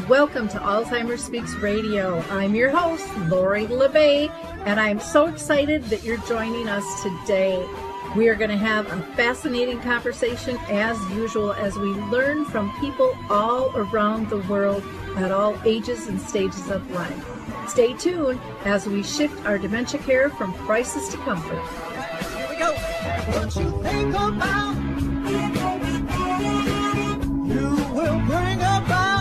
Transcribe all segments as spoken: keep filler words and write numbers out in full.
Welcome to Alzheimer's Speaks Radio. I'm your host, Lori LeBay, and I'm so excited that you're joining us today. We are going to have a fascinating conversation as usual as we learn from people all around the world at all ages and stages of life. Stay tuned as we shift our dementia care from crisis to comfort. Here we go. What you think about, you will bring about.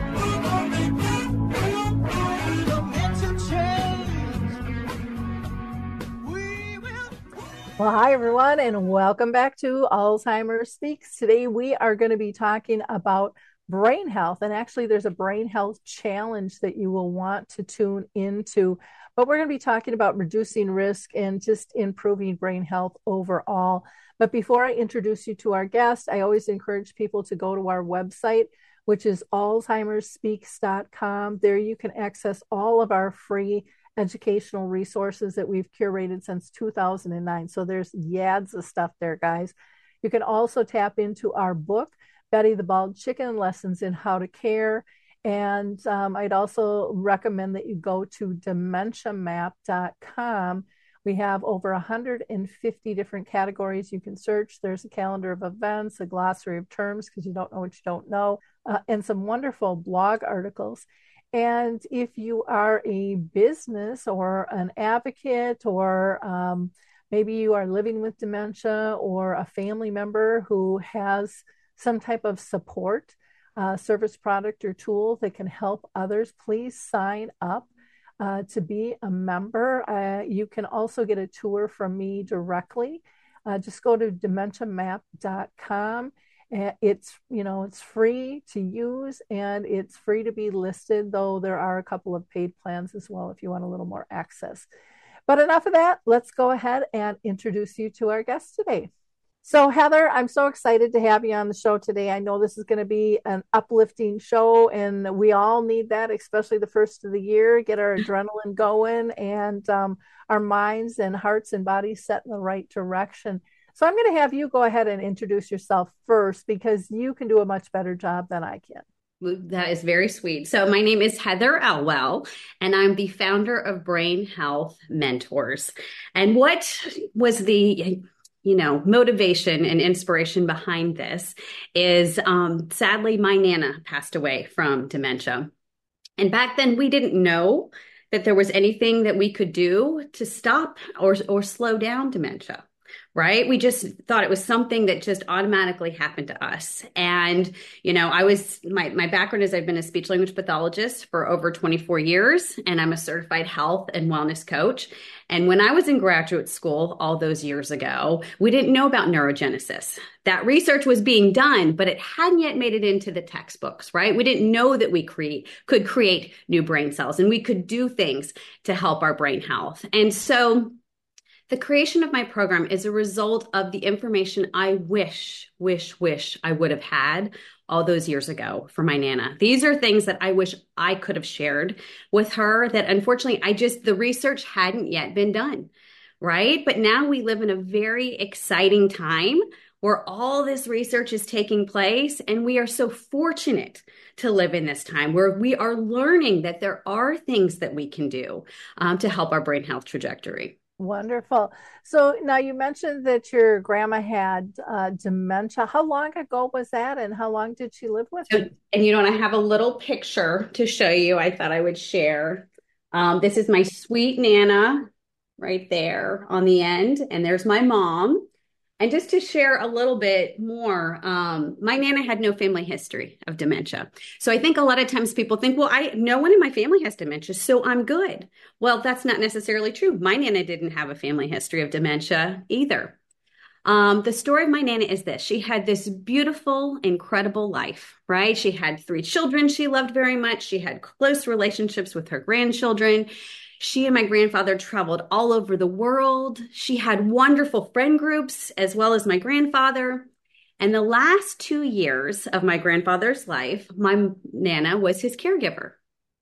Well, hi, everyone, and welcome back to Alzheimer's Speaks. Today, we are going to be talking about brain health, and actually, there's a brain health challenge that you will want to tune into, but we're going to be talking about reducing risk and just improving brain health overall. But before I introduce you to our guest, I always encourage people to go to our website, which is alzheimers speaks dot com. There you can access all of our free educational resources that we've curated since two thousand nine. So there's yads of stuff there, guys. You can also tap into our book, Betty the Bald Chicken, Lessons in How to Care. And um, I'd also recommend that you go to dementia map dot com. We have over one hundred fifty different categories you can search. There's a calendar of events, a glossary of terms because you don't know what you don't know, uh, and some wonderful blog articles. And if you are a business or an advocate, or um, maybe you are living with dementia, or a family member who has some type of support, uh, service, product, or tool that can help others, please sign up uh, to be a member. Uh, you can also get a tour from me directly. Uh, just go to dementia map dot com. It's, you know, it's free to use and it's free to be listed, though there are a couple of paid plans as well if you want a little more access. But enough of that. Let's go ahead and introduce you to our guest today. So, Heather, I'm so excited to have you on the show today. I know this is going to be an uplifting show, and we all need that, especially the first of the year, get our adrenaline going and um, our minds and hearts and bodies set in the right direction. So I'm going to have you go ahead and introduce yourself first because you can do a much better job than I can. That is very sweet. So my name is Heather Elwell, and I'm the founder of Brain Health Mentors. And what was the, you know, motivation and inspiration behind this is, um, sadly, my Nana passed away from dementia. And back then we didn't know that there was anything that we could do to stop or, or slow down dementia. Right? We just thought it was something that just automatically happened to us. And, you know, I was, my, my background is I've been a speech language pathologist for over twenty-four years, and I'm a certified health and wellness coach. And when I was in graduate school all those years ago, we didn't know about neurogenesis. That research was being done, but it hadn't yet made it into the textbooks, right? We didn't know that we create, could create new brain cells and we could do things to help our brain health. And so the creation of my program is a result of the information I wish, wish, wish I would have had all those years ago for my Nana. These are things that I wish I could have shared with her that unfortunately I just, the research hadn't yet been done, right? But now we live in a very exciting time where all this research is taking place, and we are so fortunate to live in this time where we are learning that there are things that we can do um, to help our brain health trajectory. Wonderful. So now you mentioned that your grandma had uh, dementia. How long ago was that, and how long did she live with you? And you know, and I have a little picture to show you. I thought I would share. Um, this is my sweet Nana right there on the end, and there's my mom. And just to share a little bit more, um, my Nana had no family history of dementia. So I think a lot of times people think, well, I no one in my family has dementia, so I'm good. Well, that's not necessarily true. My Nana didn't have a family history of dementia either. Um, the story of my Nana is this. She had this beautiful, incredible life, right? She had three children she loved very much. She had close relationships with her grandchildren. She and my grandfather traveled all over the world. She had wonderful friend groups as well as my grandfather. And the last two years of my grandfather's life, my Nana was his caregiver.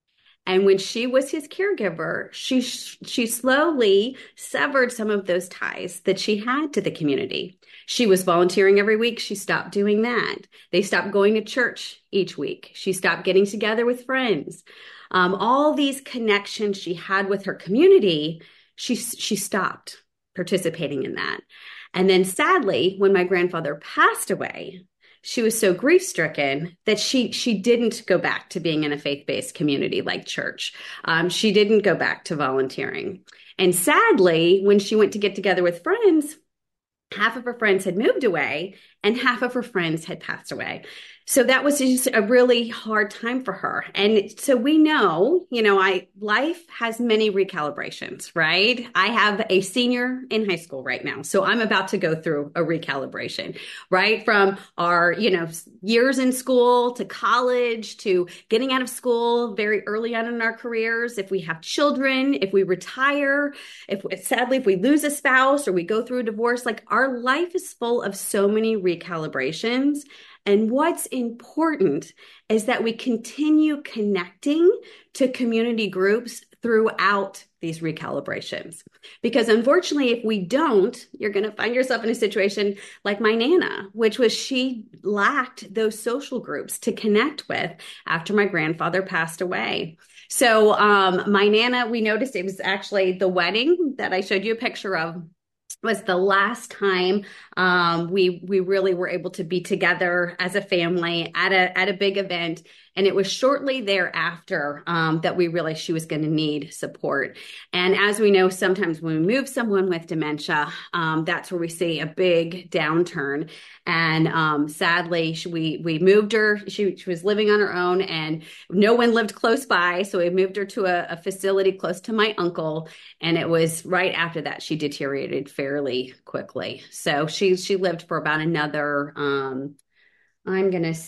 And when she was his caregiver, she she slowly severed some of those ties that she had to the community. She was volunteering every week. She stopped doing that. They stopped going to church each week. She stopped getting together with friends. Um, all these connections she had with her community, she she stopped participating in that. And then sadly, when my grandfather passed away, she was so grief stricken that she she didn't go back to being in a faith-based community like church. Um, she didn't go back to volunteering. And sadly, when she went to get together with friends, half of her friends had moved away and half of her friends had passed away. So that was just a really hard time for her. And so we know, you know, I life has many recalibrations, right? I have a senior in high school right now. So I'm about to go through a recalibration, right? From our, you know, years in school to college to getting out of school very early on in our careers. If we have children, if we retire, if sadly, if we lose a spouse or we go through a divorce, like our life is full of so many recalibrations. And what's important is that we continue connecting to community groups throughout these recalibrations. Because unfortunately, if we don't, you're going to find yourself in a situation like my Nana, which was she lacked those social groups to connect with after my grandfather passed away. So um, my Nana, we noticed it was actually the wedding that I showed you a picture of was the last time um, we we really were able to be together as a family at a at a big event. And it was shortly thereafter um, that we realized she was going to need support. And as we know, sometimes when we move someone with dementia, um, that's where we see a big downturn. And um, sadly, she, we we moved her. She, she was living on her own, and no one lived close by. So we moved her to a, a facility close to my uncle. And it was right after that she deteriorated fairly quickly. So she she lived for about another, um, I'm going to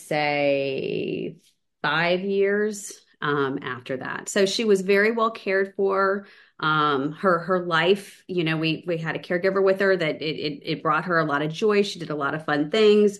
say, five years um, after that. So she was very well cared for. Um, her her life, you know, we we had a caregiver with her that it it, it brought her a lot of joy. She did a lot of fun things.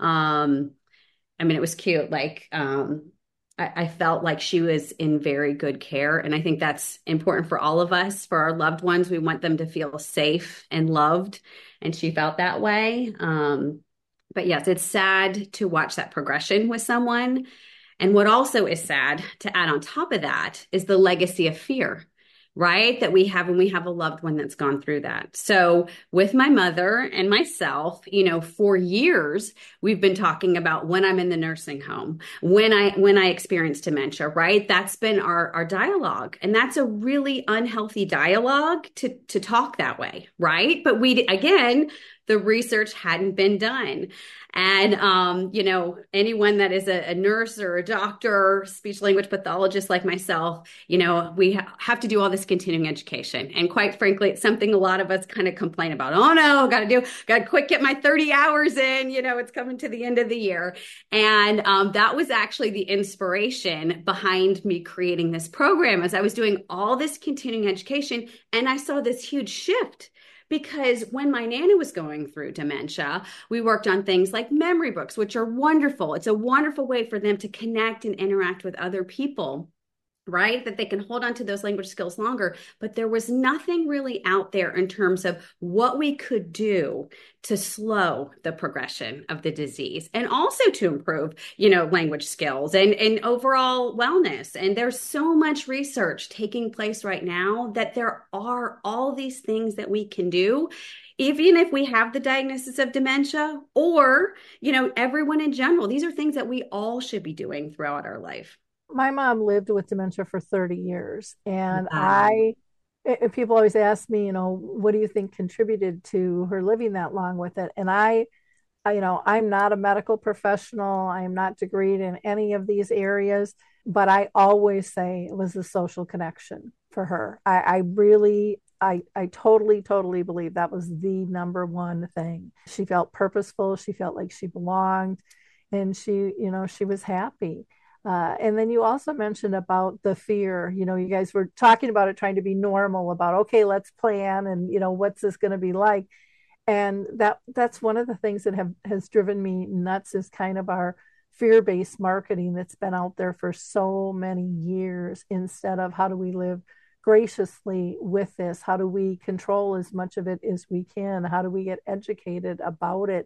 Um, I mean, it was cute. Like um, I, I felt like she was in very good care, and I think that's important for all of us, for our loved ones. We want them to feel safe and loved, and she felt that way. Um, but yes, it's sad to watch that progression with someone. And what also is sad to add on top of that is the legacy of fear, right? That we have when we have a loved one that's gone through that. So with my mother and myself, you know, for years, we've been talking about when I'm in the nursing home, when I, when I experience dementia, right? That's been our, our dialogue. And that's a really unhealthy dialogue to, to talk that way, right? But we, again, the research hadn't been done. And, um, you know, anyone that is a, a nurse or a doctor, speech language pathologist like myself, you know, we ha- have to do all this continuing education. And quite frankly, it's something a lot of us kind of complain about. Oh no, got to do, got to quick get my thirty hours in, you know, it's coming to the end of the year. And um, that was actually the inspiration behind me creating this program as I was doing all this continuing education. And I saw this huge shift. Because when my Nana was going through dementia, we worked on things like memory books, which are wonderful. It's a wonderful way for them to connect and interact with other people, right? That they can hold on to those language skills longer. But there was nothing really out there in terms of what we could do to slow the progression of the disease and also to improve, you know, language skills and, and overall wellness. And there's so much research taking place right now that there are all these things that we can do, even if we have the diagnosis of dementia or, you know, everyone in general. These are things that we all should be doing throughout our life. My mom lived with dementia for thirty years. And Wow. I, if people always ask me, you know, what do you think contributed to her living that long with it? And I, I, you know, I'm not a medical professional. I am not degreed in any of these areas, but I always say it was the social connection for her. I, I really, I, I totally, totally believe that was the number one thing. She felt purposeful. She felt like she belonged, and she, you know, she was happy. Uh, and then you also mentioned about the fear. You know, you guys were talking about it, trying to be normal about, okay, let's plan, and you know, what's this going to be like? And that that's one of the things that have has driven me nuts is kind of our fear-based marketing that's been out there for so many years, instead of how do we live graciously with this? How do we control as much of it as we can? How do we get educated about it?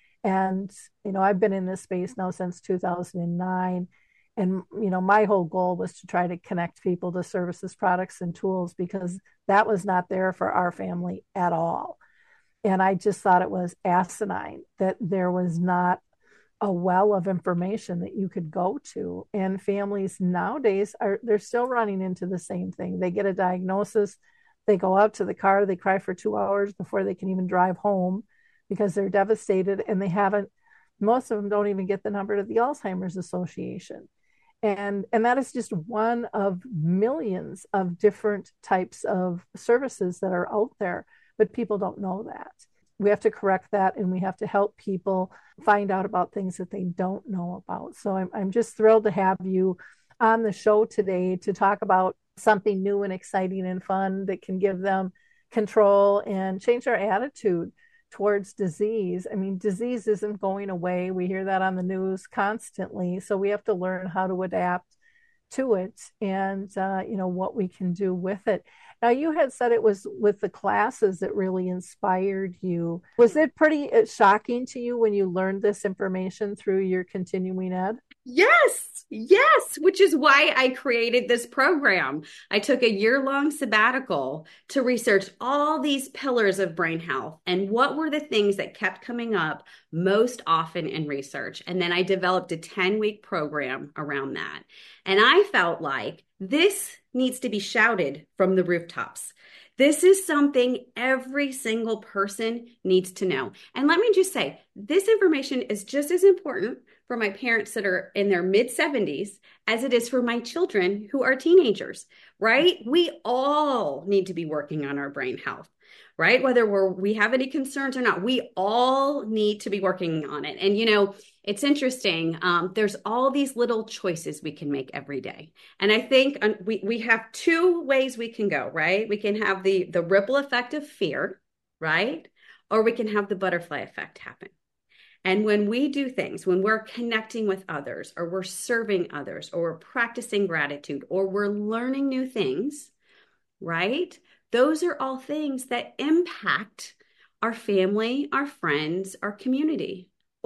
And, you know, I've been in this space now since two thousand nine. And, you know, my whole goal was to try to connect people to services, products, and tools, because that was not there for our family at all. And I just thought it was asinine that there was not a well of information that you could go to. And families nowadays are, they're still running into the same thing. They get a diagnosis, they go out to the car, they cry for two hours before they can even drive home because they're devastated, and they haven't, most of them don't even get the number to the Alzheimer's Association. And, and that is just one of millions of different types of services that are out there, but people don't know that. We have to correct that, and we have to help people find out about things that they don't know about. So I'm, I'm just thrilled to have you on the show today to talk about something new and exciting and fun that can give them control and change their attitude towards disease. I mean, disease isn't going away. We hear that on the news constantly. So we have to learn how to adapt to it, and, uh, you know, what we can do with it. Now, you had said it was with the classes that really inspired you. Was it pretty shocking to you when you learned this information through your continuing ed? Yes, yes, which is why I created this program. I took a year-long sabbatical to research all these pillars of brain health and what were the things that kept coming up most often in research. And then I developed a ten-week program around that. And I felt like this needs to be shouted from the rooftops. This is something every single person needs to know. And let me just say, this information is just as important for my parents that are in their mid seventies as it is for my children who are teenagers, right? We all need to be working on our brain health, right? Whether we're, we have any concerns or not, we all need to be working on it. And, you know, it's interesting. Um, there's all these little choices we can make every day. And I think um, we, we have two ways we can go, right? We can have the, the ripple effect of fear, right? Or we can have the butterfly effect happen. And when we do things, when we're connecting with others, or we're serving others, or we're practicing gratitude, or we're learning new things, right? Those are all things that impact our family, our friends, our community.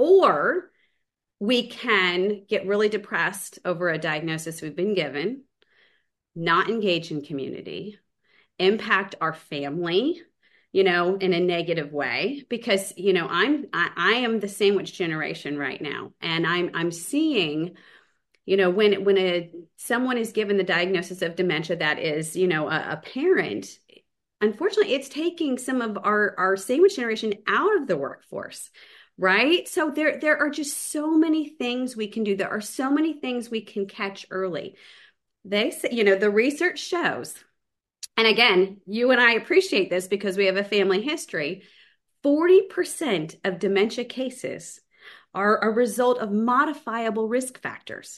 Or we can get really depressed over a diagnosis we've been given, not engage in community, impact our family, you know, in a negative way, because, you know, I'm, I, I am the sandwich generation right now. And I'm, I'm seeing, you know, when, when a, someone is given the diagnosis of dementia that is, you know, a, a parent, unfortunately, it's taking some of our, our sandwich generation out of the workforce. Right? So there, there are just so many things we can do. There are so many things we can catch early. They say, you know, the research shows, and again, you and I appreciate this because we have a family history, forty percent of dementia cases are a result of modifiable risk factors.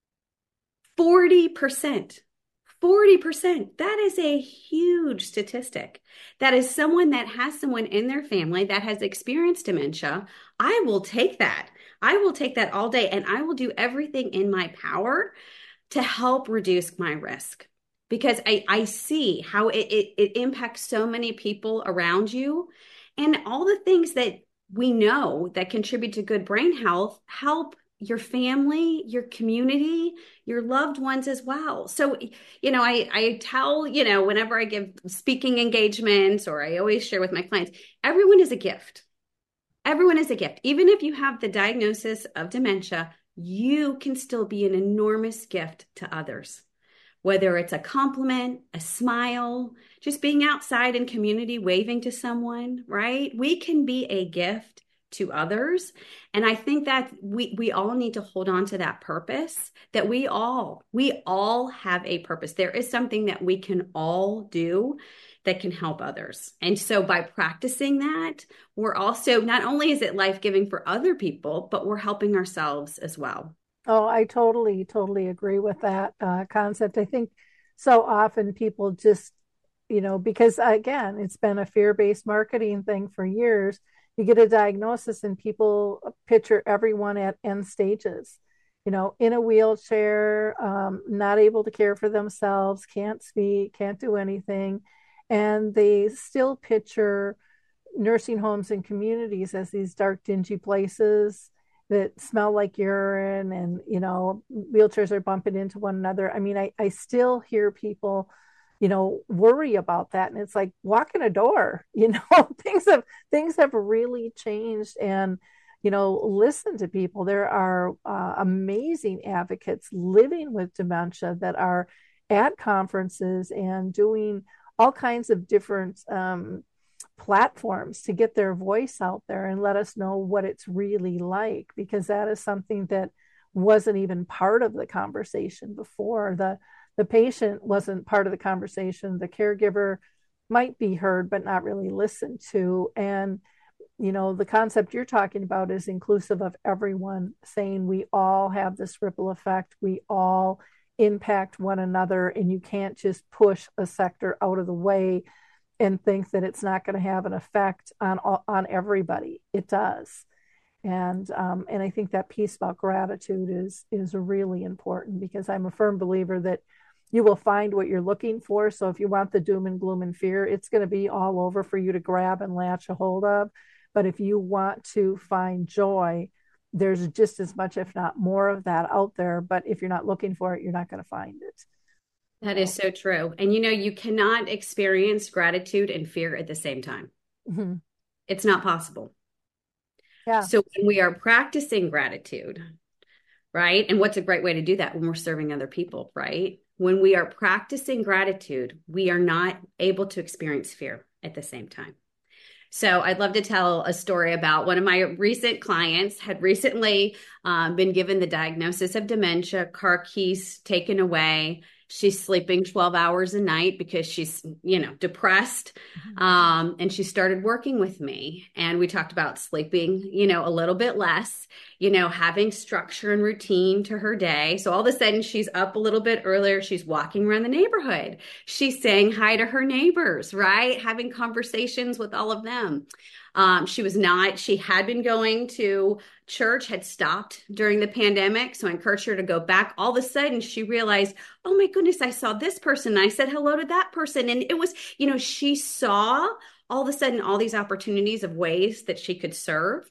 forty percent. forty percent. That is a huge statistic. That is someone that has someone in their family that has experienced dementia. I will take that. I will take that all day, and I will do everything in my power to help reduce my risk, because I, I see how it, it, it impacts so many people around you, and all the things that we know that contribute to good brain health help your family, your community, your loved ones as well. So, you know, I, I tell, you know, whenever I give speaking engagements, or I always share with my clients, everyone is a gift. Everyone is a gift. Even if you have the diagnosis of dementia, you can still be an enormous gift to others. Whether it's a compliment, a smile, just being outside in community, waving to someone, right? We can be a gift to others. And I think that we, we all need to hold on to that purpose, that we all, we all have a purpose. There is something that we can all do that can help others. And so by practicing that, we're also, not only is it life-giving for other people, but we're helping ourselves as well. Oh, I totally, totally agree with that uh, concept. I think so often people just, you know, because again, it's been a fear-based marketing thing for years. you get a diagnosis and people picture everyone at end stages, you know, in a wheelchair, um, not able to care for themselves, can't speak, can't do anything. And they still picture nursing homes and communities as these dark, dingy places that smell like urine, and, you know, wheelchairs are bumping into one another. I mean, I, I still hear people, you know, worry about that. And it's like, walk in a door, you know, things have, things have really changed. And, you know, listen to people. There are uh, amazing advocates living with dementia that are at conferences and doing all kinds of different um, platforms to get their voice out there and let us know what it's really like, because that is something that wasn't even part of the conversation before. The the patient wasn't part of the conversation. The caregiver might be heard but not really listened to. And, you know, the concept you're talking about is inclusive of everyone, saying we all have this ripple effect, we all impact one another, and you can't just push a sector out of the way and think that it's not going to have an effect on on everybody. It does. And um, and I think that piece about gratitude is is really important, because I'm a firm believer that you will find what you're looking for. So if you want the doom and gloom and fear, it's going to be all over for you to grab and latch a hold of. But if you want to find joy, there's just as much, if not more, of that out there. But if you're not looking for it, you're not going to find it. That is so true. And you know, you cannot experience gratitude and fear at the same time. Mm-hmm. It's not possible. Yeah. So when we are practicing gratitude, right? And what's a great way to do that? When we're serving other people, right? When we are practicing gratitude, we are not able to experience fear at the same time. So I'd love to tell a story about one of my recent clients had recently um, been given the diagnosis of dementia, car keys taken away. She's sleeping twelve hours a night because she's, you know, depressed. Um, and she started working with me, and we talked about sleeping, you know, a little bit less, you know, having structure and routine to her day. So all of a sudden she's up a little bit earlier. She's walking around the neighborhood. She's saying hi to her neighbors, right? Having conversations with all of them. Um, she was not, she had been going to church, had stopped during the pandemic. So I encouraged her to go back. All of a sudden she realized, oh my goodness, I saw this person. I said hello to that person. And it was, you know, she saw all of a sudden all these opportunities of ways that she could serve.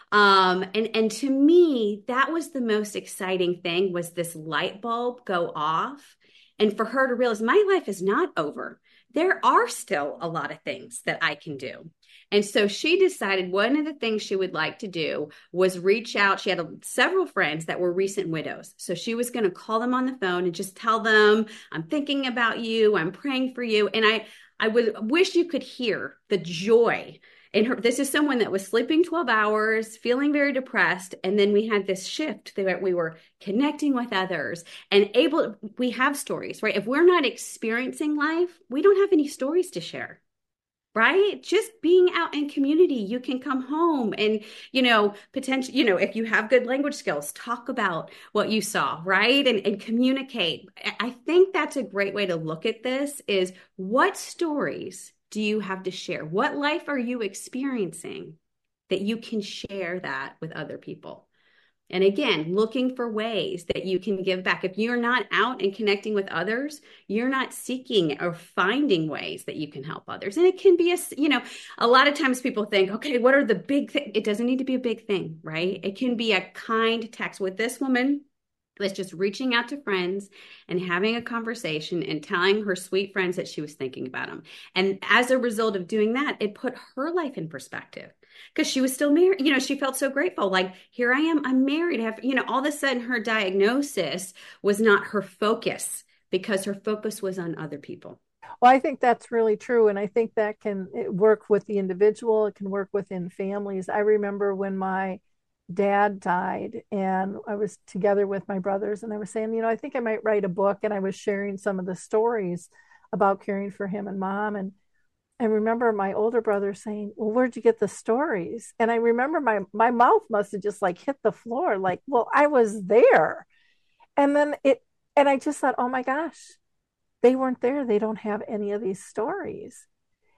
Um, and, and to me, that was the most exciting thing, was this light bulb go off. And for her to realize my life is not over. There are still a lot of things that I can do. And so she decided one of the things she would like to do was reach out. She had a, several friends that were recent widows. So she was going to call them on the phone and just tell them, I'm thinking about you. I'm praying for you. And I, I would wish you could hear the joy in her. This is someone that was sleeping twelve hours, feeling very depressed. And then we had this shift that we were connecting with others and able, we have stories, right? If we're not experiencing life, we don't have any stories to share. Right? Just being out in community, you can come home and, you know, potentially, you know, if you have good language skills, talk about what you saw, right? And, and communicate. I think that's a great way to look at this, is what stories do you have to share? What life are you experiencing that you can share that with other people? And again, looking for ways that you can give back. If you're not out and connecting with others, you're not seeking or finding ways that you can help others. And it can be a, you know, a lot of times people think, okay, what are the big things? It doesn't need to be a big thing, right? It can be a kind text. With this woman, was just reaching out to friends and having a conversation and telling her sweet friends that she was thinking about them. And as a result of doing that, it put her life in perspective, because she was still married. You know, she felt so grateful. Like, here I am, I'm married. I have, you know, all of a sudden her diagnosis was not her focus, because her focus was on other people. Well, I think that's really true. And I think that can work with the individual. It can work within families. I remember when my dad died and I was together with my brothers, and I was saying, you know, I think I might write a book. And I was sharing some of the stories about caring for him and mom. And I remember my older brother saying, well, where'd you get the stories? And I remember my, my mouth must have just like hit the floor. Like, well, I was there. And then it, and I just thought, oh my gosh, they weren't there. They don't have any of these stories.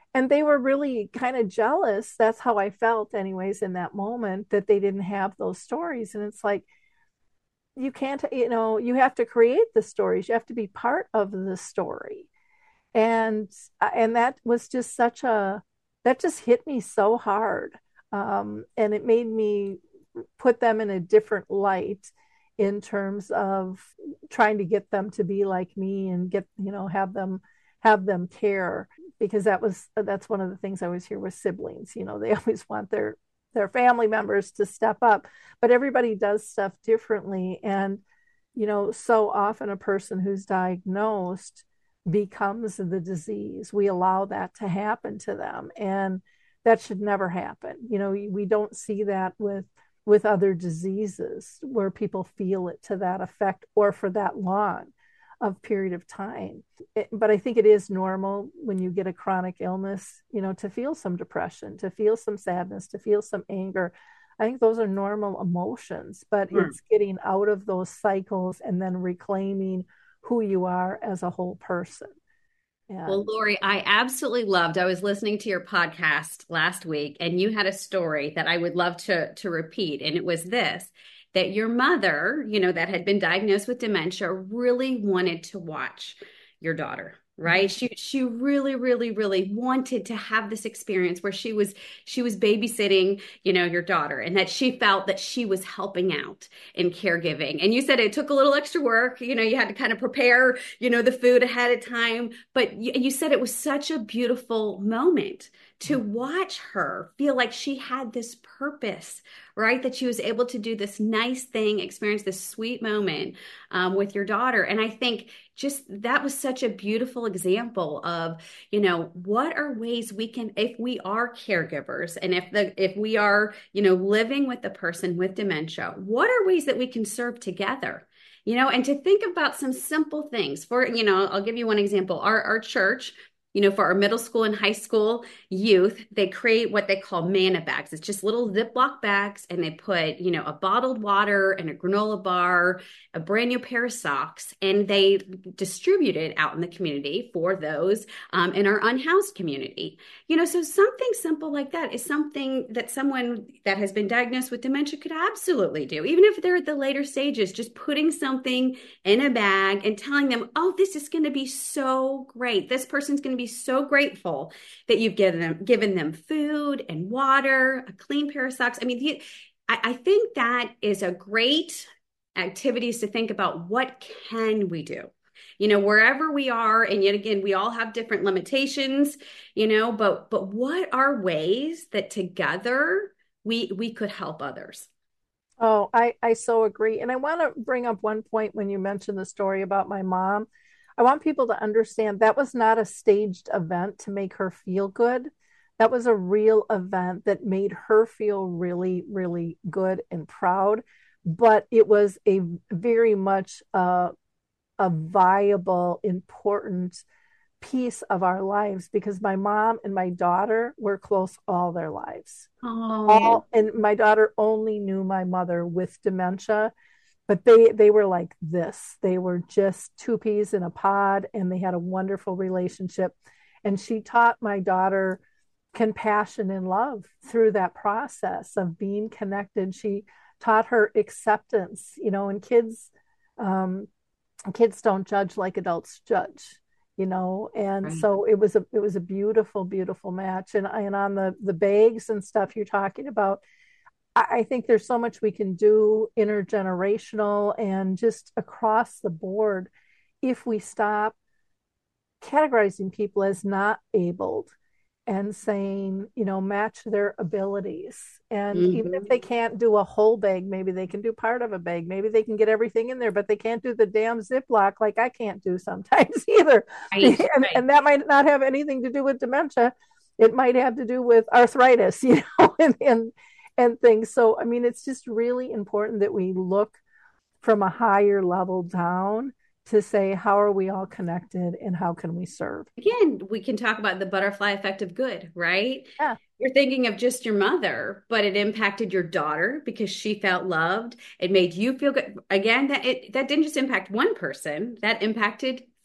and they were really kind of jealous. That's how I felt, anyways, in that moment, that they didn't have those stories. And it's like, you can't, you know, you have to create the stories. You have to be part of the story. And and that was just such a that just hit me so hard. Um, and it made me put them in a different light in terms of trying to get them to be like me and get, you know, have them have them care, because that was that's one of the things I always hear with siblings. You know, they always want their their family members to step up, but everybody does stuff differently. And, you know, so often a person who's diagnosed becomes the disease. We allow that to happen to them, and that should never happen. You know, we don't see that with with other diseases where people feel it to that effect or for that long of period of time. It, but I think it is normal when you get a chronic illness, you know, to feel some depression, to feel some sadness, to feel some anger. I think those are normal emotions, but mm. it's getting out of those cycles and then reclaiming who you are as a whole person. And well, Lori, I absolutely loved, I was listening to your podcast last week, and you had a story that I would love to, to repeat. And it was this, that your mother, you know, that had been diagnosed with dementia, really wanted to watch your daughter, right? She she really, really, really wanted to have this experience where she was she was babysitting, you know, your daughter, and that she felt that she was helping out in caregiving. And you said it took a little extra work, you know, you had to kind of prepare, you know, the food ahead of time, but you, you said it was such a beautiful moment to watch her feel like she had this purpose, right? That she was able to do this nice thing, experience this sweet moment um, with your daughter. And I think just that was such a beautiful example of, you know, what are ways we can, if we are caregivers and if the, if we are, you know, living with the person with dementia, what are ways that we can serve together? You know, and to think about some simple things. For, you know, I'll give you one example. Our, our church, you know, for our middle school and high school youth, they create what they call manna bags. It's just little Ziploc bags, and they put, you know, a bottled water and a granola bar, a brand new pair of socks, and they distribute it out in the community for those um, in our unhoused community. You know, so something simple like that is something that someone that has been diagnosed with dementia could absolutely do, even if they're at the later stages, just putting something in a bag and telling them, oh, this is going to be so great. This person's going to be so grateful that you've given them given them food and water, a clean pair of socks. I mean, the, I, I think that is a great activities to think about. What can we do? You know, wherever we are, and yet again, we all have different limitations, you know, but but what are ways that together we we could help others? Oh, I, I so agree. And I want to bring up one point when you mentioned the story about my mom. I want people to understand that was not a staged event to make her feel good. That was a real event that made her feel really, really good and proud. But it was a very much uh, a viable, important piece of our lives, because my mom and my daughter were close all their lives. Oh. All, and my daughter only knew my mother with dementia. But they they were like this. They were just two peas in a pod, and they had a wonderful relationship. And she taught my daughter compassion and love through that process of being connected. She taught her acceptance, you know, and kids, um, kids don't judge like adults judge, you know. And right. so it was a it was a beautiful, beautiful match. And and on the the bags and stuff you're talking about, I think there's so much we can do intergenerational and just across the board if we stop categorizing people as not abled and saying, you know, match their abilities. And mm-hmm. even if they can't do a whole bag, maybe they can do part of a bag. Maybe they can get everything in there, but they can't do the damn Ziploc like I can't do sometimes either. Right, and, right. and that might not have anything to do with dementia. It might have to do with arthritis, you know, and, and and things. So, I mean, it's just really important that we look from a higher level down to say, how are we all connected and how can we serve? Again, we can talk about the butterfly effect of good, right? Yeah. You're thinking of just your mother, but it impacted your daughter because she felt loved. It made you feel good. Again, that it that didn't just impact one person, that impacted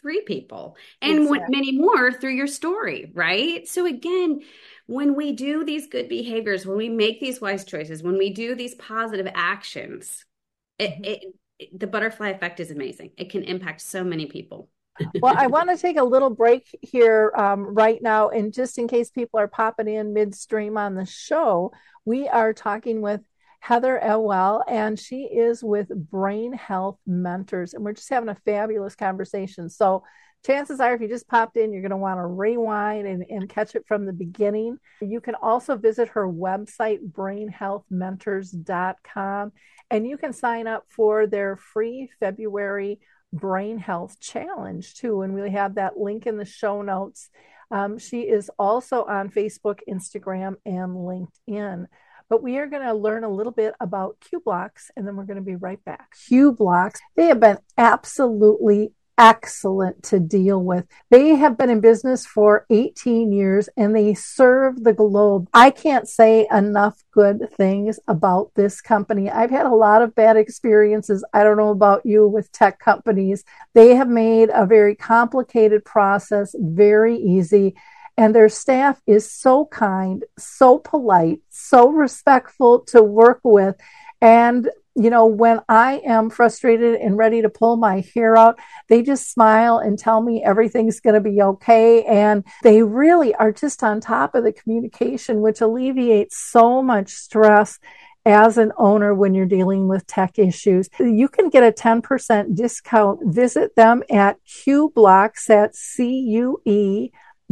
three people and Exactly. many more through your story, right? So again, when we do these good behaviors, when we make these wise choices, when we do these positive actions, it, Mhm. it, it the butterfly effect is amazing. It can impact so many people. Well, I want to take a little break here um, right now. And just in case people are popping in midstream on the show, we are talking with Heather Elwell, and she is with Brain Health Mentors. And we're just having a fabulous conversation. So, chances are, if you just popped in, you're going to want to rewind and, and catch it from the beginning. You can also visit her website, brain health mentors dot com, and you can sign up for their free February Brain Health Challenge too, and we have that link in the show notes. Um, she is also on Facebook, Instagram, and LinkedIn. But we are going to learn a little bit about Q Blocks, and then we're going to be right back. Q Blocks, they have been absolutely excellent to deal with. They have been in business for eighteen years and they serve the globe. I can't say enough good things about this company. I've had a lot of bad experiences. I don't know about you with tech companies. They have made a very complicated process very easy. And their staff is so kind, so polite, so respectful to work with. And you know, when I am frustrated and ready to pull my hair out, they just smile and tell me everything's going to be okay. And they really are just on top of the communication, which alleviates so much stress as an owner when you're dealing with tech issues. You can get a ten percent discount. Visit them at Q Blocks at C U E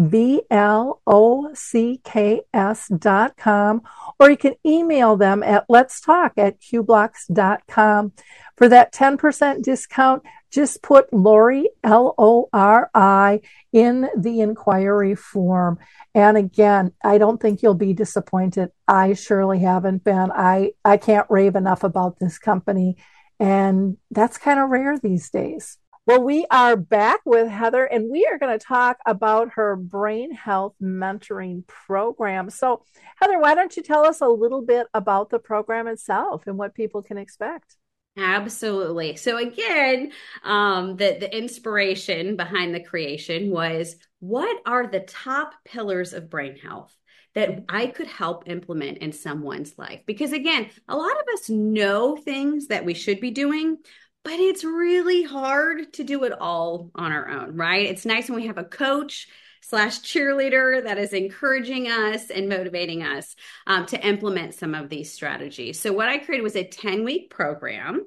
B L O C K S dot com, or you can email them at let's talk at Q Blocks dot com. For that ten percent discount, just put Lori, L O R I, in the inquiry form. And again, I don't think you'll be disappointed. I surely haven't been. I, I can't rave enough about this company, and that's kind of rare these days. Well, we are back with Heather, and we are going to talk about her brain health mentoring program. So, Heather, why don't you tell us a little bit about the program itself and what people can expect? Absolutely. So again, um, the, the inspiration behind the creation was, what are the top pillars of brain health that I could help implement in someone's life? Because again, a lot of us know things that we should be doing, but it's really hard to do it all on our own, right? It's nice when we have a coach slash cheerleader that is encouraging us and motivating us um, to implement some of these strategies. So what I created was a ten-week program.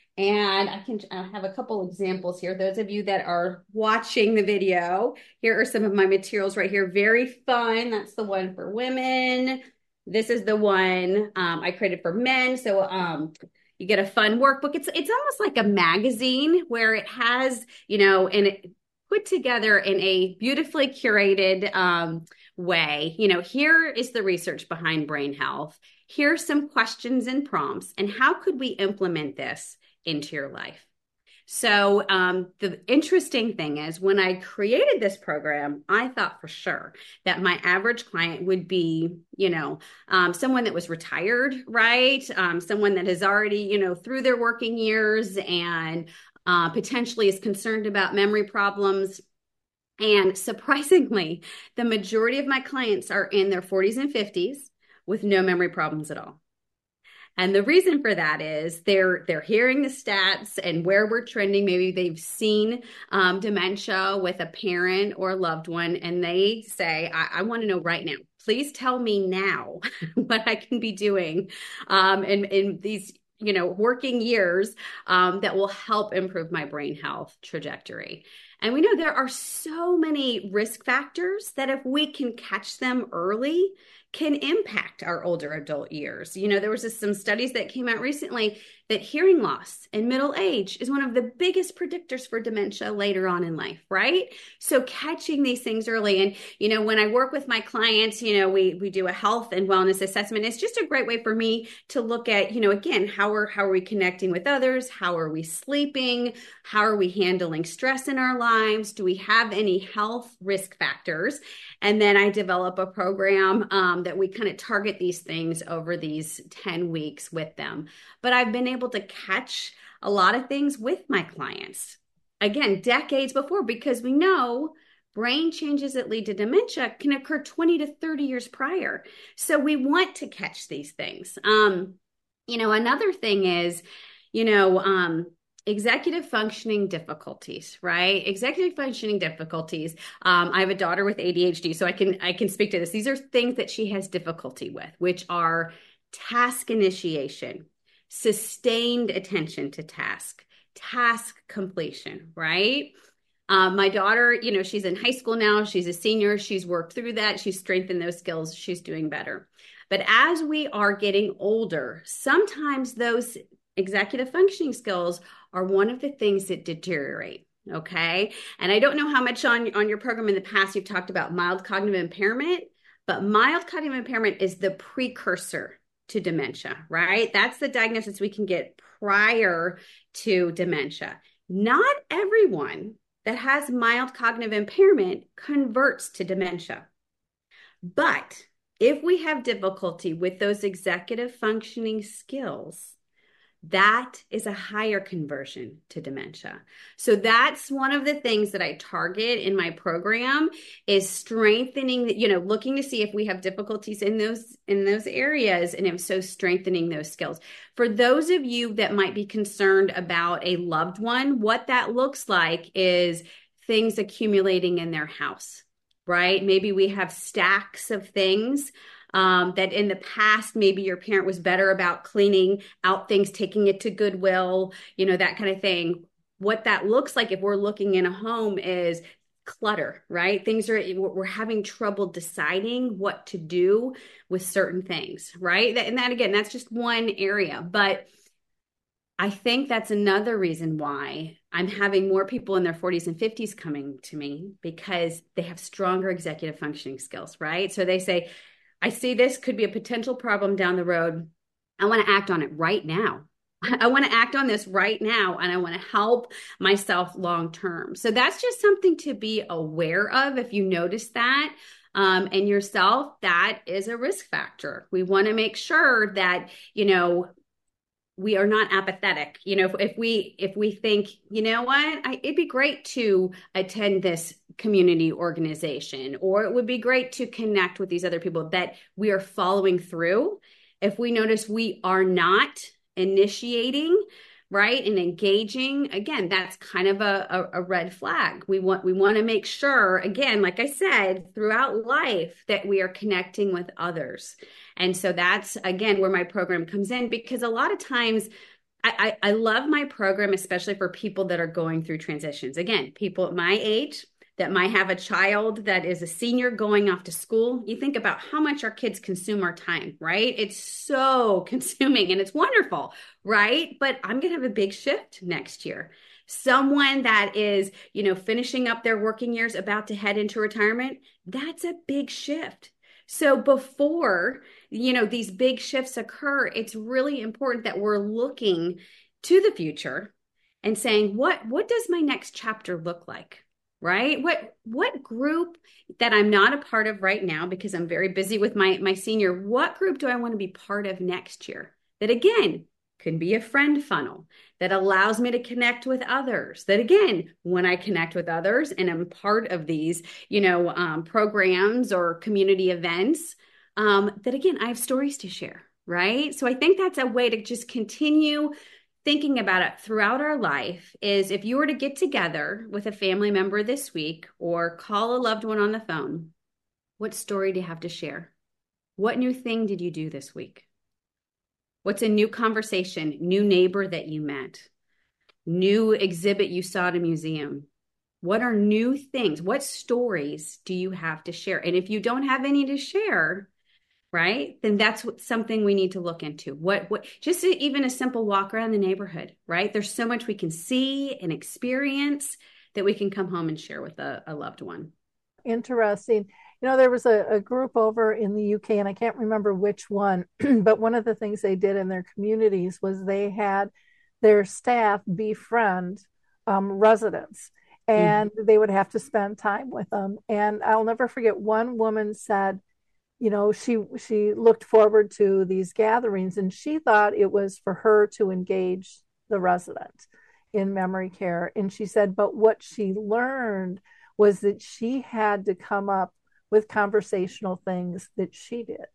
And I can I have a couple examples here. Those of you that are watching the video, here are some of my materials right here. Very fun. That's the one for women. This is the one um, I created for men. So um, you get a fun workbook. It's it's almost like a magazine where it has, you know, and it put together in a beautifully curated um, way. You know, here is the research behind brain health. Here's some questions and prompts, and how could we implement this into your life? So um, the interesting thing is, when I created this program, I thought for sure that my average client would be, you know, um, someone that was retired, right? Um, someone that is already, you know, through their working years and uh, potentially is concerned about memory problems. And surprisingly, the majority of my clients are in their forties and fifties with no memory problems at all. And the reason for that is they're they're hearing the stats and where we're trending. Maybe they've seen um, dementia with a parent or a loved one, and they say, I, I want to know right now. Please tell me now what I can be doing um, in, in these, you know, working years um, that will help improve my brain health trajectory. And we know there are so many risk factors that if we can catch them early, can impact our older adult years. You know, there was just some studies that came out recently that hearing loss in middle age is one of the biggest predictors for dementia later on in life, right? So catching these things early. And, you know, when I work with my clients, you know, we we do a health and wellness assessment. It's just a great way for me to look at, you know, again, how are how are we connecting with others? How are we sleeping? How are we handling stress in our lives? Do we have any health risk factors? And then I develop a program um, that we kind of target these things over these ten weeks with them. But I've been able to catch a lot of things with my clients again, decades before, because we know brain changes that lead to dementia can occur twenty to thirty years prior. So we want to catch these things. Um, you know, another thing is, you know, um, executive functioning difficulties, right? Executive functioning difficulties. Um, I have a daughter with A D H D, so I can I can speak to this. These are things that she has difficulty with, which are task initiation, sustained attention to task, task completion, right? Um, my daughter, you know, she's in high school now. She's a senior. She's worked through that. She's strengthened those skills. She's doing better. But as we are getting older, sometimes those executive functioning skills are one of the things that deteriorate. Okay. And I don't know how much on, on your program in the past you've talked about mild cognitive impairment, but mild cognitive impairment is the precursor to dementia, right? That's the diagnosis we can get prior to dementia. Not everyone that has mild cognitive impairment converts to dementia. But if we have difficulty with those executive functioning skills, that is a higher conversion to dementia. So that's one of the things that I target in my program is strengthening, you know, looking to see if we have difficulties in those in those areas, and if so, strengthening those skills. For those of you that might be concerned about a loved one, what that looks like is things accumulating in their house, right? Maybe we have stacks of things Um, that in the past, maybe your parent was better about cleaning out things, taking it to Goodwill, you know, that kind of thing. What that looks like if we're looking in a home is clutter, right? Things are, we're having trouble deciding what to do with certain things, right? And that, again, that's just one area. But I think that's another reason why I'm having more people in their forties and fifties coming to me, because they have stronger executive functioning skills, right? So they say, I see this could be a potential problem down the road. I want to act on it right now. I want to act on this right now, and I want to help myself long term. So that's just something to be aware of. If you notice that um, in yourself, that is a risk factor. We want to make sure that, you know, we are not apathetic. You know, if, if we if we think, you know what, I, it'd be great to attend this community organization, or it would be great to connect with these other people, that we are following through. If we notice we are not initiating, right, and engaging, again, that's kind of a, a, a red flag. We want we want to make sure, again, like I said, throughout life, that we are connecting with others. And so that's, again, where my program comes in, because a lot of times I, I, I love my program, especially for people that are going through transitions. Again, people at my age that might have a child that is a senior going off to school. You think about how much our kids consume our time, right? It's so consuming, and it's wonderful, right? But I'm going to have a big shift next year. Someone that is, you know, finishing up their working years, about to head into retirement, that's a big shift. So before, you know, these big shifts occur, it's really important that we're looking to the future and saying, what, what does my next chapter look like? Right? What what group that I'm not a part of right now, because I'm very busy with my, my senior, what group do I want to be part of next year? That, again, can be a friend funnel that allows me to connect with others. That, again, when I connect with others and I'm part of these, you know, um, programs or community events, um, that, again, I have stories to share, right? So I think that's a way to just continue thinking about it throughout our life. Is if you were to get together with a family member this week or call a loved one on the phone, what story do you have to share? What new thing did you do this week? What's a new conversation, new neighbor that you met, new exhibit you saw at a museum? What are new things? What stories do you have to share? And if you don't have any to share, right, then that's what, something we need to look into. What, what, just even a simple walk around the neighborhood, right? There's so much we can see and experience that we can come home and share with a, a loved one. Interesting. You know, there was a, a group over in the U K, and I can't remember which one, but one of the things they did in their communities was they had their staff befriend um, residents, and mm-hmm. they would have to spend time with them. And I'll never forget, one woman said, you know, she she looked forward to these gatherings, and she thought it was for her to engage the resident. in memory care. And she said, but what she learned was that she had to come up with conversational things that she did.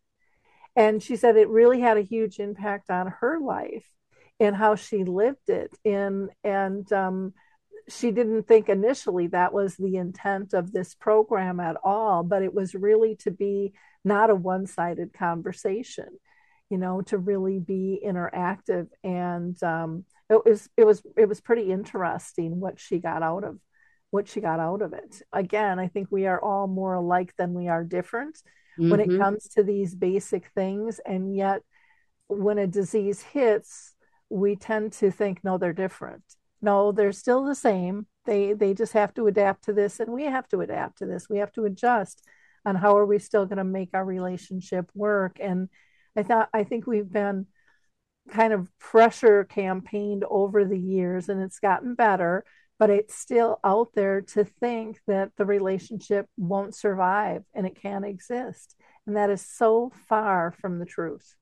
And she said it really had a huge impact on her life and how she lived it. In, and um, she didn't think initially that was the intent of this program at all, but it was really to be not a one-sided conversation, you know, to really be interactive. And um, it was it was it was pretty interesting what she got out of what she got out of it. Again, I think we are all more alike than we are different when it Mm-hmm. comes to these basic things. And yet, when a disease hits, we tend to think, no, they're different. No, they're still the same. They they just have to adapt to this, and we have to adapt to this. We have to adjust on how are we still going to make our relationship work. And I thought I think we've been kind of pressure campaigned over the years, and it's gotten better, but it's still out there to think that the relationship won't survive and it can't exist. And that is so far from the truth.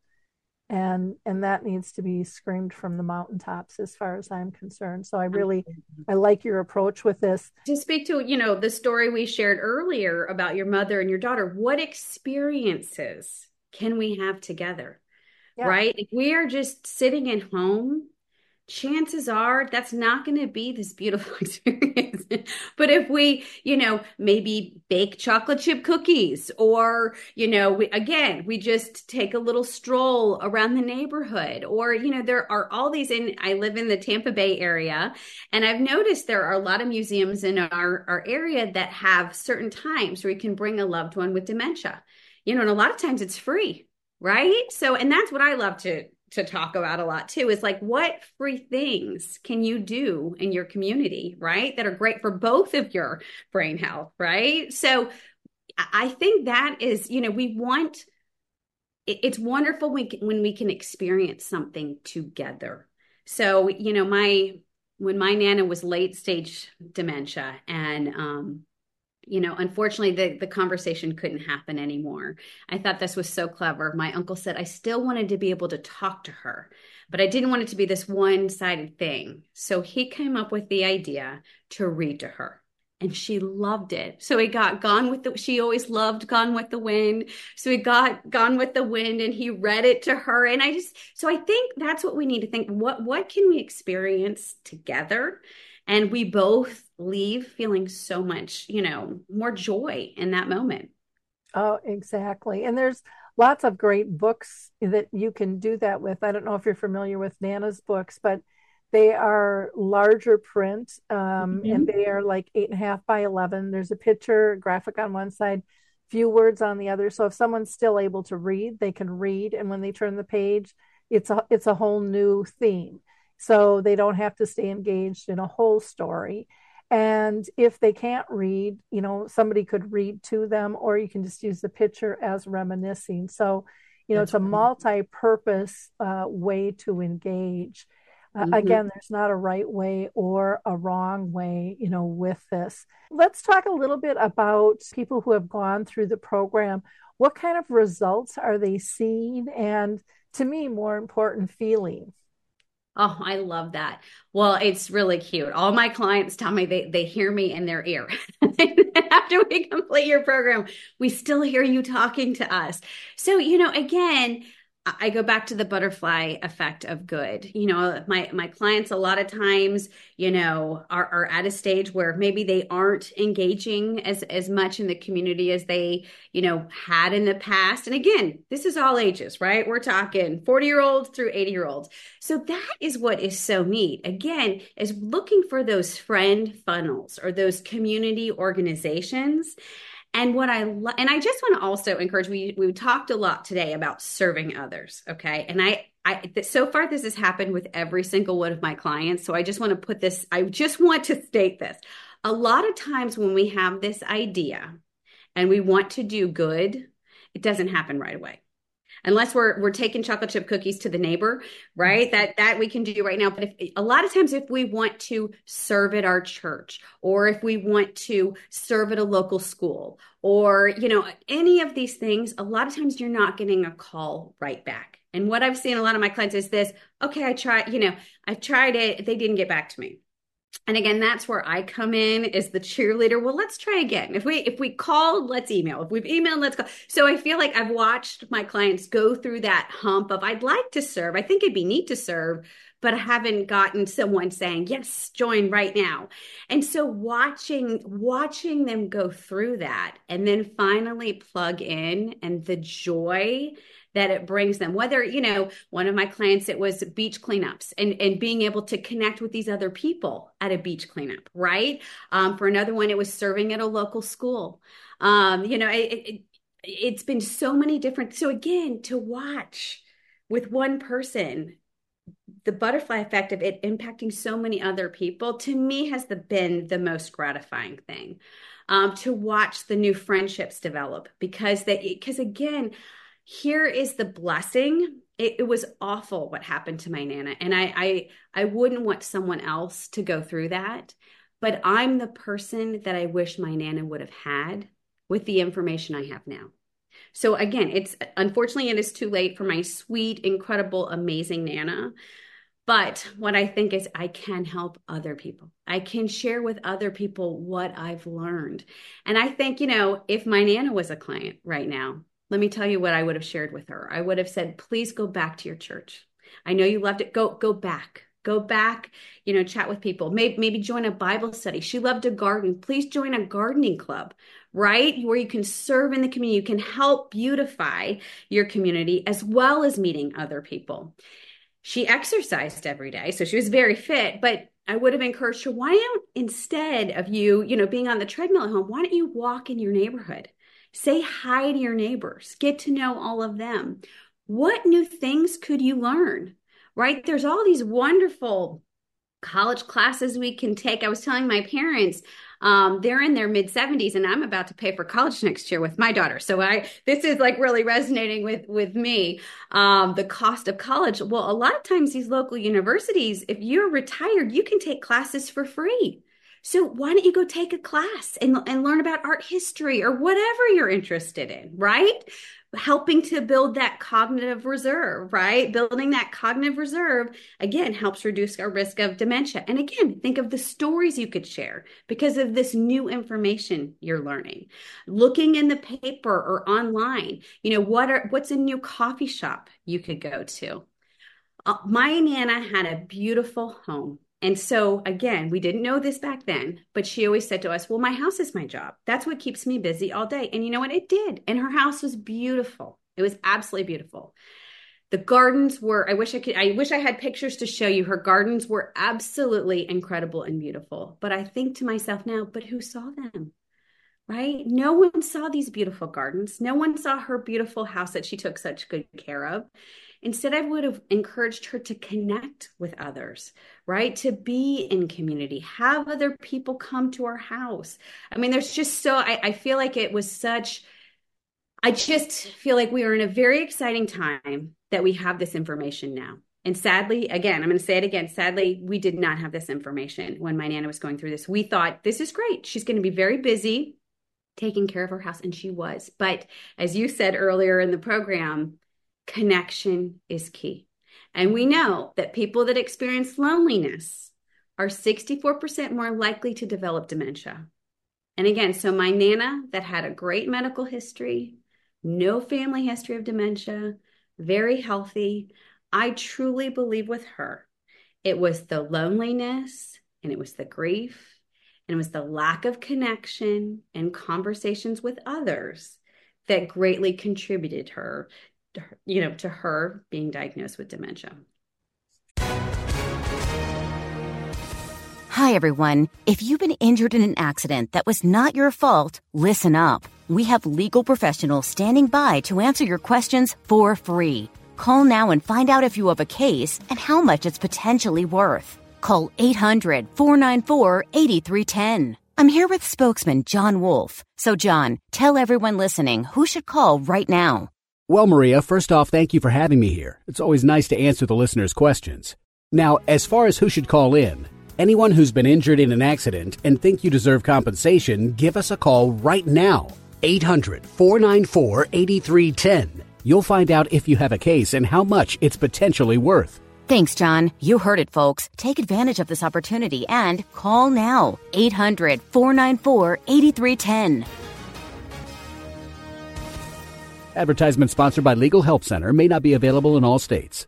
And and that needs to be screamed from the mountaintops as far as I'm concerned. So I really I like your approach with this. To speak to, you know, the story we shared earlier about your mother and your daughter, what experiences can we have together? Yeah. Right? If we are just sitting at home, chances are that's not going to be this beautiful experience. But if we, you know, maybe bake chocolate chip cookies, or, you know, we, again, we just take a little stroll around the neighborhood, or, you know, there are all these in, I live in the Tampa Bay area, and I've noticed there are a lot of museums in our, our area that have certain times where you can bring a loved one with dementia, you know, and a lot of times it's free. Right. So, and that's what I love to to talk about a lot too, is like, what free things can you do in your community, right? That are great for both of your brain health, right? So I think that is, you know, we want, it's wonderful when, when we can experience something together. So, you know, my, when my Nana was late stage dementia, and, um, you know, unfortunately, the, the conversation couldn't happen anymore. I thought this was so clever. My uncle said, I still wanted to be able to talk to her, but I didn't want it to be this one-sided thing. So he came up with the idea to read to her, and she loved it. So he got Gone with the, she always loved Gone with the Wind. So he got Gone with the Wind, and he read it to her. And I just, so I think that's what we need to think. What, what can we experience together? And we both leave feeling so much, you know, more joy in that moment. Oh, exactly. And there's lots of great books that you can do that with. I don't know if you're familiar with Nana's books, but they are larger print, um, and Mm-hmm. they are like eight and a half by eleven. There's a picture, graphic on one side, few words on the other. So if someone's still able to read, they can read. And when they turn the page, it's a, it's a whole new theme. So they don't have to stay engaged in a whole story. And if they can't read, you know, somebody could read to them, or you can just use the picture as reminiscing. So, you know, it's That's a right. multi-purpose uh, way to engage. Uh, Mm-hmm. again, there's not a right way or a wrong way, you know, with this. Let's talk a little bit about people who have gone through the program. What kind of results are they seeing? And to me, more important, feeling. Oh, I love that. Well, it's really cute. All my clients tell me they, they hear me in their ear. After we complete your program, we still hear you talking to us. So, you know, again, I go back to the butterfly effect of good. You know, my my clients a lot of times, you know, are, are at a stage where maybe they aren't engaging as as much in the community as they, you know, had in the past. And again, this is all ages, right? We're talking forty year olds through eighty year olds. So that is what is so neat. Again, is looking for those friend funnels or those community organizations. And what I love, and I just want to also encourage, we we talked a lot today about serving others, okay? And I I th- so far this has happened with every single one of my clients. So I just want to put this, I just want to state this. A lot of times when we have this idea and we want to do good, it doesn't happen right away, unless we're we're taking chocolate chip cookies to the neighbor, right? That that we can do right now. But if a lot of times, if we want to serve at our church, or if we want to serve at a local school, or you know, any of these things, a lot of times you're not getting a call right back. And what I've seen a lot of my clients is this: okay, I tried, you know, I tried it, they didn't get back to me. And again, that's where I come in as the cheerleader. Well, let's try again. If we if we called, let's email. If we've emailed, let's go. So I feel like I've watched my clients go through that hump of I'd like to serve. I think it'd be neat to serve, but I haven't gotten someone saying, yes, join right now. And so watching watching them go through that and then finally plug in, and the joy that it brings them, whether, you know, one of my clients, it was beach cleanups and, and being able to connect with these other people at a beach cleanup, right? Um, for another one, it was serving at a local school. Um, you know, it, it, it's been so many different. So again, to watch with one person, the butterfly effect of it impacting so many other people, to me has the, been the most gratifying thing. Um, to watch the new friendships develop, because they, because again, here is the blessing. It, it was awful what happened to my Nana. And I, I, I wouldn't want someone else to go through that, but I'm the person that I wish my Nana would have had with the information I have now. So again, it's unfortunately it is too late for my sweet, incredible, amazing Nana. But what I think is I can help other people. I can share with other people what I've learned. And I think, you know, if my Nana was a client right now, let me tell you what I would have shared with her. I would have said, please go back to your church. I know you loved it. Go, go back. Go back, you know, chat with people. Maybe, maybe join a Bible study. She loved to garden. Please join a gardening club, right? Where you can serve in the community. You can help beautify your community as well as meeting other people. She exercised every day, so she was very fit, but I would have encouraged her, why don't, instead of you, you know, being on the treadmill at home, why don't you walk in your neighborhood? Say hi to your neighbors, get to know all of them. What new things could you learn, right? There's all these wonderful college classes we can take. I was telling my parents, um, they're in their mid seventies and I'm about to pay for college next year with my daughter. So I, this is like really resonating with, with me. Um, the cost of college. Well, a lot of times these local universities, if you're retired, you can take classes for free. So why don't you go take a class and, and learn about art history or whatever you're interested in, right? Helping to build that cognitive reserve, right? Building that cognitive reserve, again, helps reduce our risk of dementia. And again, think of the stories you could share because of this new information you're learning. Looking in the paper or online, you know, what are what's a new coffee shop you could go to? Uh, my Nana had a beautiful home. And so, again, we didn't know this back then, but she always said to us, well, my house is my job. That's what keeps me busy all day. And you know what? It did. And her house was beautiful. It was absolutely beautiful. The gardens were, I wish I could, I wish I had pictures to show you. Her gardens were absolutely incredible and beautiful. But I think to myself now, but who saw them? Right? No one saw these beautiful gardens. No one saw her beautiful house that she took such good care of. Instead, I would have encouraged her to connect with others, right? To be in community, have other people come to our house. I mean, there's just so, I, I feel like it was such, I just feel like we are in a very exciting time that we have this information now. And sadly, again, I'm going to say it again, sadly, we did not have this information when my Nana was going through this. We thought, this is great. She's going to be very busy taking care of her house. And she was. But as you said earlier in the program, connection is key. And we know that people that experience loneliness are sixty-four percent more likely to develop dementia. And again, so my Nana that had a great medical history, no family history of dementia, very healthy, I truly believe with her, it was the loneliness and it was the grief and it was the lack of connection and conversations with others that greatly contributed her you know, to her being diagnosed with dementia. Hi, everyone. If you've been injured in an accident that was not your fault, listen up. We have legal professionals standing by to answer your questions for free. Call now and find out if you have a case and how much it's potentially worth. Call eight hundred, four nine four, eight three one zero. I'm here with spokesman John Wolf. So, John, tell everyone listening who should call right now. Well, Maria, first off, thank you for having me here. It's always nice to answer the listeners' questions. Now, as far as who should call in, anyone who's been injured in an accident and think you deserve compensation, give us a call right now. eight hundred, four nine four, eight three one zero. You'll find out if you have a case and how much it's potentially worth. Thanks, John. You heard it, folks. Take advantage of this opportunity and call now. eight hundred, four nine four, eight three one zero. Advertisement sponsored by Legal Help Center. May not be available in all states.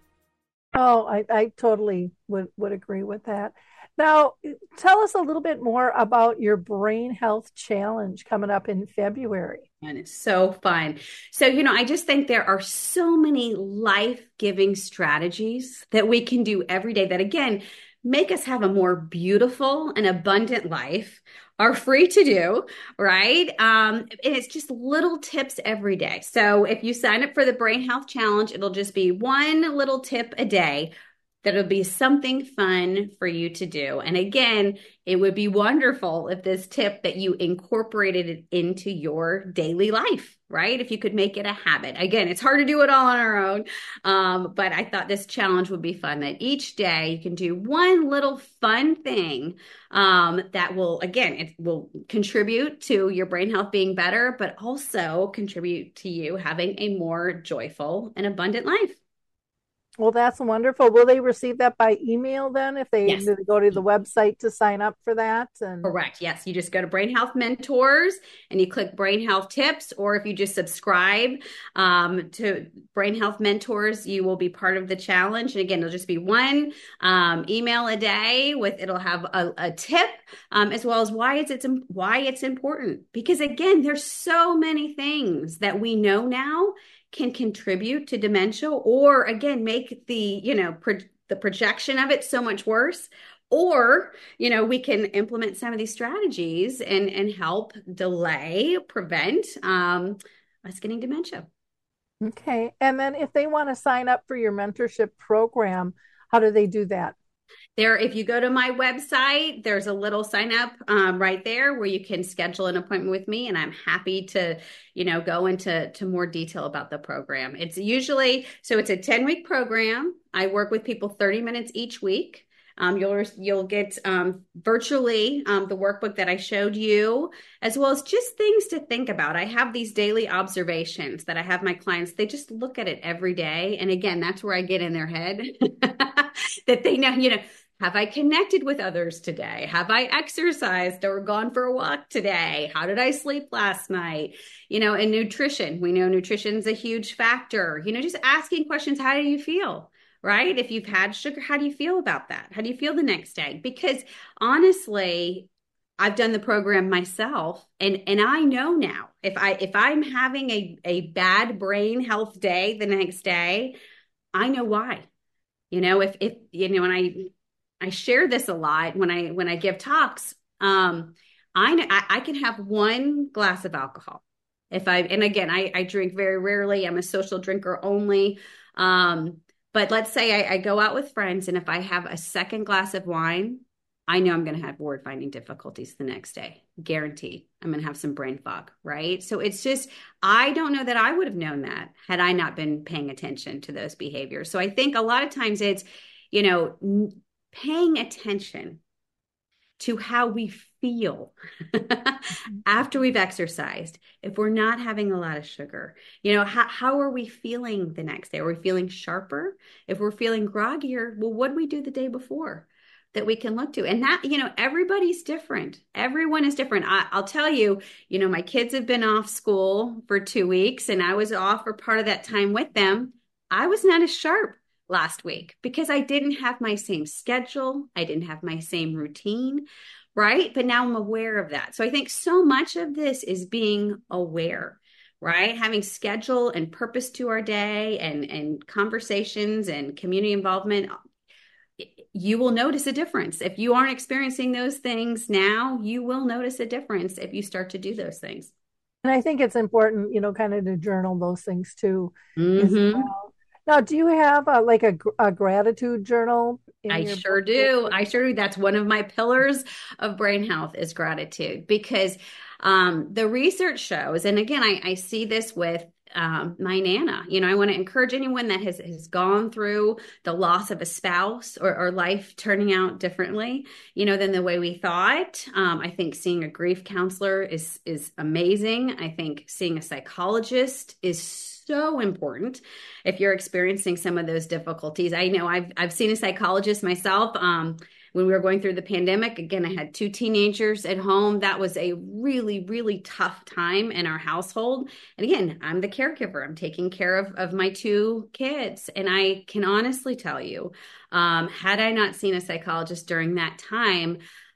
Oh, I, I totally would, would agree with that. Now, tell us a little bit more about your Brain Health Challenge coming up in February. And it's so fun. So, you know, I just think there are so many life-giving strategies that we can do every day that, again, make us have a more beautiful and abundant life, are free to do, right? Um, and it's just little tips every day. So if you sign up for the Brain Health Challenge, it'll just be one little tip a day that'll be something fun for you to do. And again, it would be wonderful if this tip that you incorporated it into your daily life, right? If you could make it a habit. Again, it's hard to do it all on our own. Um, but I thought this challenge would be fun, that each day you can do one little fun thing um, that will, again, it will contribute to your brain health being better, but also contribute to you having a more joyful and abundant life. Well, that's wonderful. Will they receive that by email then if they, Yes. do they go to the website to sign up for that? And Correct. Yes. You just go to Brain Health Mentors and you click Brain Health Tips, or if you just subscribe um, to Brain Health Mentors, you will be part of the challenge. And again, it'll just be one um, email a day with, it'll have a, a tip um, as well as why it's, it's, why it's important. Because again, there's so many things that we know now can contribute to dementia, or again, make the, you know, pro- the projection of it so much worse. Or, you know, we can implement some of these strategies and, and help delay, prevent um, us getting dementia. okay. And then if they want to sign up for your mentorship program, how do they do that? There, if you go to my website, there's a little sign up um, right there where you can schedule an appointment with me, and I'm happy to, you know, go into to more detail about the program. It's usually, so it's a ten week program. I work with people thirty minutes each week. Um, you'll you'll get um, virtually um, the workbook that I showed you, as well as just things to think about. I have these daily observations that I have my clients, they just look at it every day. And again, that's where I get in their head that they know, you know, have I connected with others today? Have I exercised or gone for a walk today? How did I sleep last night? You know, and nutrition, we know nutrition is a huge factor. You know, just asking questions, how do you feel? Right? If you've had sugar, how do you feel about that? How do you feel the next day? Because honestly, I've done the program myself, and, and I know now if I if I'm having a, a bad brain health day the next day, I know why. You know, if if you know, and I I share this a lot when I when I give talks. Um, I know I, I can have one glass of alcohol if I, and again, I, I drink very rarely. I'm a social drinker only. Um, But let's say I, I go out with friends, and if I have a second glass of wine, I know I'm going to have word finding difficulties the next day. Guaranteed. I'm going to have some brain fog, right? So it's just, I don't know that I would have known that had I not been paying attention to those behaviors. So I think a lot of times it's, you know, paying attention to how we feel after we've exercised. If we're not having a lot of sugar, you know, how, how are we feeling the next day? Are we feeling sharper? If we're feeling groggier, well, what did we do the day before that we can look to? And that, you know, everybody's different. Everyone is different. I, I'll tell you, you know, my kids have been off school for two weeks and I was off for part of that time with them. I was not as sharp last week because I didn't have my same schedule. I didn't have my same routine, right? But now I'm aware of that. So I think so much of this is being aware, right? Having schedule and purpose to our day, and, and conversations and community involvement. You will notice a difference. If you aren't experiencing those things now, you will notice a difference if you start to do those things. And I think it's important, you know, kind of to journal those things too. Mm-hmm. As well. Now, do you have a, like a, a gratitude journal? I sure do. I sure do. That's one of my pillars of brain health is gratitude, because um, the research shows, and again, I, I see this with um, my Nana. You know, I want to encourage anyone that has, has gone through the loss of a spouse or, or life turning out differently, you know, than the way we thought. Um, I think seeing a grief counselor is, is amazing. I think seeing a psychologist is so important if you're experiencing some of those difficulties. I know I've, I've seen a psychologist myself. Um, When we were going through the pandemic, again, I had two teenagers at home. That was a really, really tough time in our household. And again, I'm the caregiver. I'm taking care of, of my two kids. And I can honestly tell you, um, had I not seen a psychologist during that time,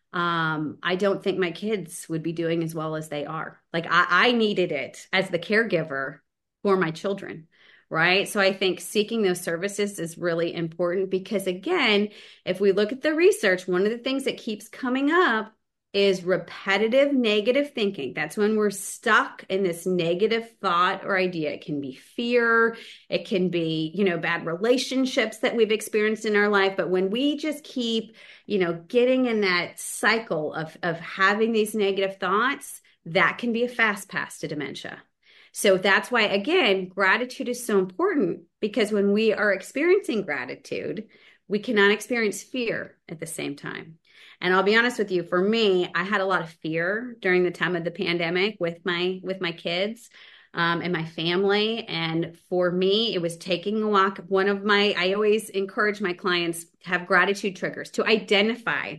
um, I don't think my kids would be doing as well as they are. Like I, I needed it as the caregiver for my children. Right. So I think seeking those services is really important because, again, if we look at the research, one of the things that keeps coming up is repetitive negative thinking. That's when we're stuck in this negative thought or idea. It can be fear. It can be, you know, bad relationships that we've experienced in our life. But when we just keep, you know, getting in that cycle of, of having these negative thoughts, that can be a fast pass to dementia. So that's why, again, gratitude is so important because when we are experiencing gratitude, we cannot experience fear at the same time. And I'll be honest with you, for me, I had a lot of fear during the time of the pandemic with my with my kids um, and my family. And for me, it was taking a walk. One of my, I always encourage my clients to have gratitude triggers, to identify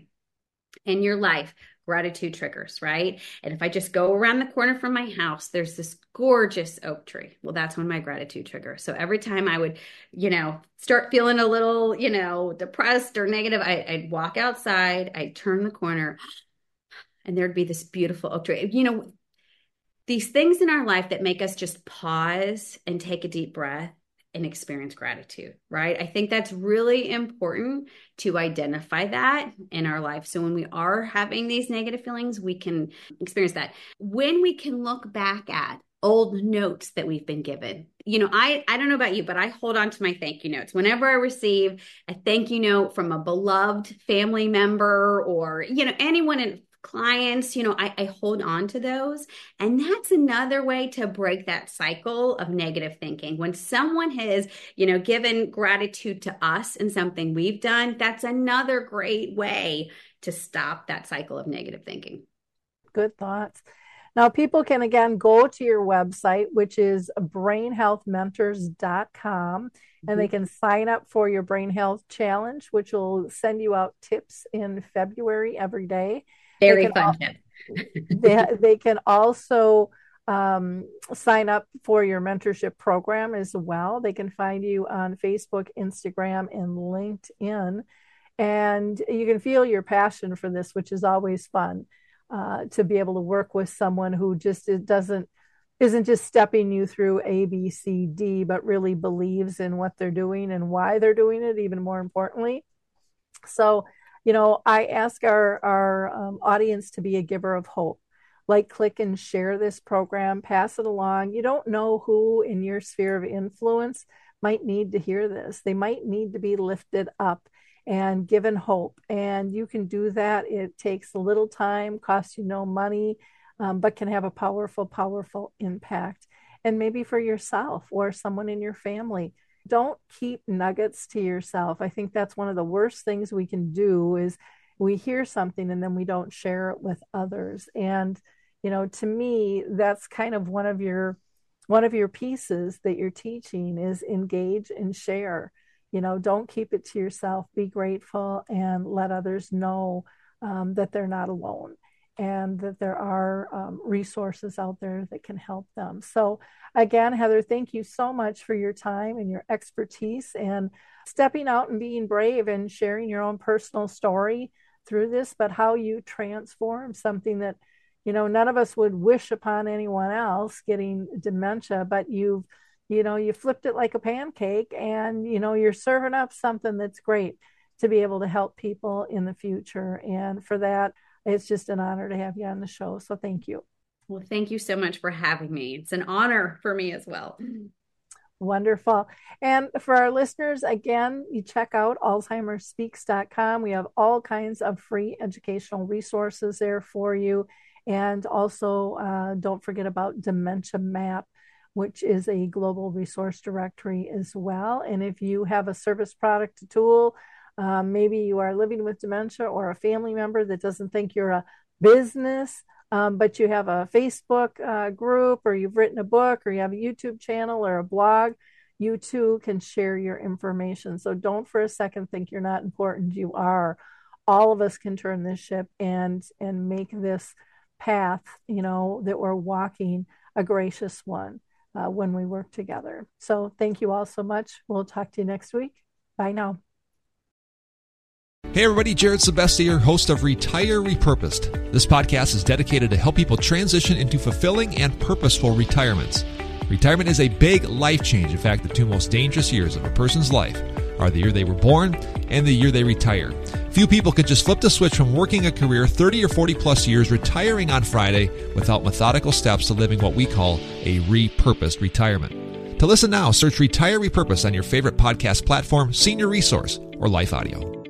in your life gratitude triggers, right? And if I just go around the corner from my house, there's this gorgeous oak tree. Well, that's one of my gratitude triggers. So every time I would, you know, start feeling a little, you know, depressed or negative, I, I'd walk outside, I'd turn the corner, and there'd be this beautiful oak tree. You know, these things in our life that make us just pause and take a deep breath and experience gratitude, right? I think that's really important to identify that in our life. So when we are having these negative feelings, we can experience that. When we can look back at old notes that we've been given, you know, I, I don't know about you, but I hold on to my thank you notes. Whenever I receive a thank you note from a beloved family member or, you know, anyone in clients, you know, I, I hold on to those. And that's another way to break that cycle of negative thinking. When someone has, you know, given gratitude to us in something we've done, that's another great way to stop that cycle of negative thinking. Good thoughts. Now, people can again go to your website, which is brain health mentors dot com, mm-hmm. and they can sign up for your Brain Health Challenge, which will send you out tips in February every day. Very fun. Al- they, they can also um, sign up for your mentorship program as well. They can find you on Facebook, Instagram, and LinkedIn. And you can feel your passion for this, which is always fun uh, to be able to work with someone who just it doesn't isn't just stepping you through A, B, C, D, but really believes in what they're doing and why they're doing it, even more importantly. So, you know, I ask our, our um, audience to be a giver of hope. Like, click, and share this program, pass it along. You don't know who in your sphere of influence might need to hear this. They might need to be lifted up and given hope. And you can do that. It takes a little time, costs you no money, um, but can have a powerful, powerful impact. And maybe for yourself or someone in your family. Don't keep nuggets to yourself. I think that's one of the worst things we can do is we hear something and then we don't share it with others. And, you know, to me, that's kind of one of your, one of your pieces that you're teaching is engage and share. You know, don't keep it to yourself. Be grateful and let others know um, that they're not alone and that there are um, resources out there that can help them. So again, Heather, thank you so much for your time and your expertise and stepping out and being brave and sharing your own personal story through this, but how you transform something that, you know, none of us would wish upon anyone else getting dementia, but you've, you know, you flipped it like a pancake and, you know, you're serving up something that's great to be able to help people in the future. And for that, it's just an honor to have you on the show. So thank you. Well, thank you so much for having me. It's an honor for me as well. Wonderful. And for our listeners, again, you check out alzheimer speaks dot com. We have all kinds of free educational resources there for you. And also, uh, don't forget about Dementia Map, which is a global resource directory as well. And if you have a service, product, a tool, um, maybe you are living with dementia or a family member that doesn't think you're a business, um, but you have a Facebook uh, group, or you've written a book, or you have a YouTube channel or a blog, you too can share your information. So don't for a second think you're not important. You are. All of us can turn this ship and and make this path, you know, that we're walking a gracious one uh, when we work together. So thank you all so much. We'll talk to you next week. Bye now. Hey everybody, Jared Sebesti here, host of Retire Repurposed. This podcast is dedicated to help people transition into fulfilling and purposeful retirements. Retirement is a big life change. In fact, the two most dangerous years of a person's life are the year they were born and the year they retire. Few people could just flip the switch from working a career thirty or forty plus years, retiring on Friday, without methodical steps to living what we call a repurposed retirement. To listen now, search Retire Repurposed on your favorite podcast platform, Senior Resource, or Life Audio.